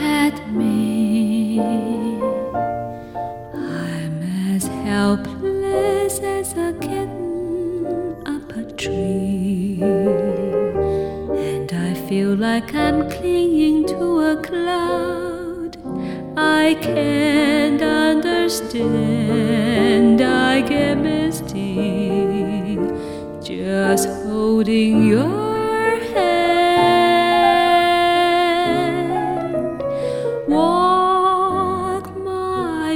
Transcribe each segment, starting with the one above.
at me. I'm as helpless as a kitten up a tree, and I feel like I'm clinging to a cloud. I can't understand, I get misty just holding your hand. Walk my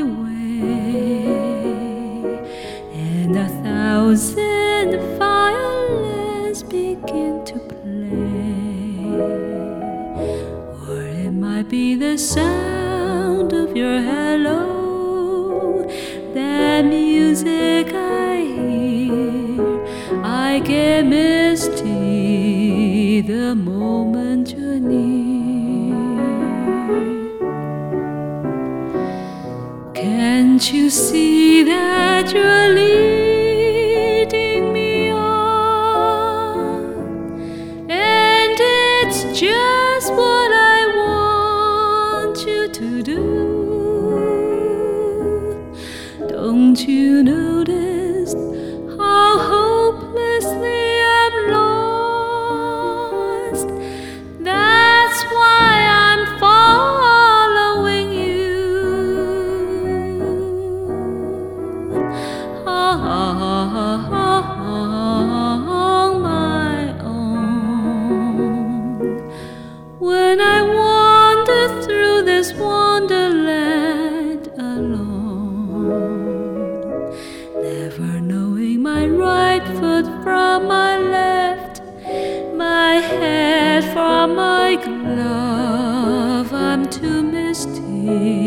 way, and 1,000 violins begin to play, or it might be the sound of your hello, that music I hear. I get misty the moment you're near. Can't you see that you're leading me on? And it's just what I want you to do. Don't you notice how hopelessly I'm lost? That's why I'm following you on my own. When I wander through this wonderland alone, never knowing my right foot from my left, my head from my glove, I'm too misty